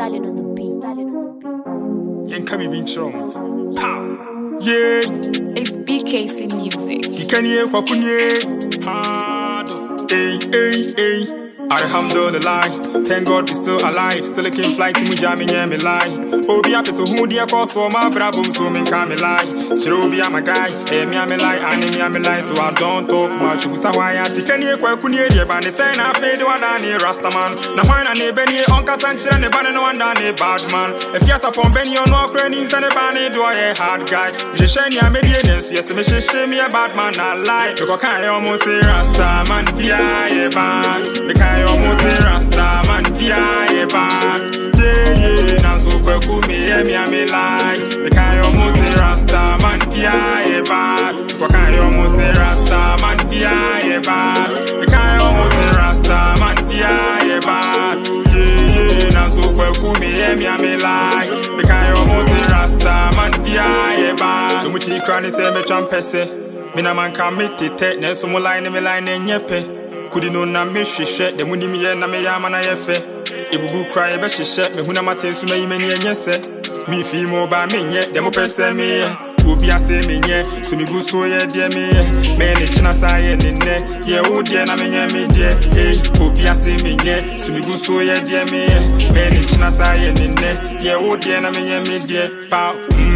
Stallion on the beat. Yen kami binchom. Pow. Yeah. It's BKC Music. Sikanye kwa kunye. Hard. Hey. Alhamdulillah, thank God we still alive. Still looking flight to Mujami, yeah, me lie. Obi up so who dear cause for my brabum, so me can me lie. Shirobi, I'm a guy, me am a lie, and me am a lie, so I don't talk much. Who's a wire? She can hear Kwakunia, but they say I fade one down here, Rastaman. Now, why not Benny, Uncle Sanchez, and the banner, no one down here, bad man. If you're upon Benny or no crannies and a banner, do I a hard guy? Je shine your medians, yes, me shame me a bad man, I lie. Because I almost say Rastaman, yeah, bad. I almost say Rasta man, yeah, bad. Yeah, now so quick, me, me lie. The I almost say Rasta man, yeah, bad. I almost say Rasta man, yeah, bad. The I almost say Rasta man, yeah, bad. Yeah, now so quick, me, lie. The I almost say Rasta man, yeah, bad. The muchi cranny say me champese. Me na man can meet it, ne so mo line me line nyepe. Kudi no na me hwehwe de muni me na me yama na yefe ebubu cry be hwehwe me huna mate nso mayi mani enyese mi fi mo ba me nye de mo pese me obi ase me nye so mi guso ye de me ne china sa ye ne ye wo de na me nye me de obi ase me nye so mi guso ye de me ne china sa ye ne ye wo de na me nye me de pa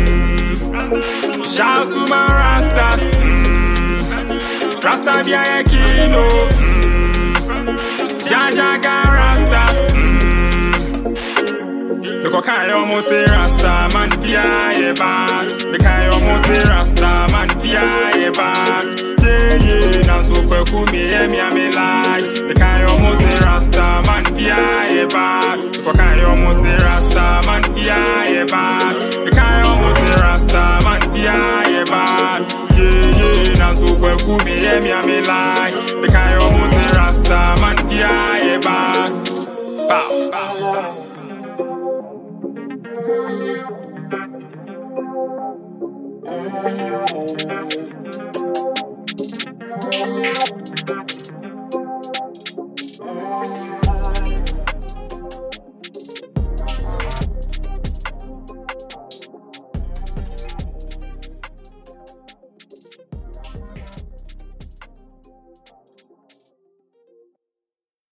shouts to my rastas Rasta be a kilo Jaja Rastas. Look, I almost say Rasta man, yeah, bad. Look, I almost say Rasta man, yeah, bad. Yeah, now so quick, me lie. Look, I almost say Rasta man, yeah, bad. Look, I almost say Rasta man, yeah, bad. Look, I almost say Rasta man, yeah, bad. Yeah, now so quick, me lie. Look, I almost say Rasta man, yeah, bad. Bow.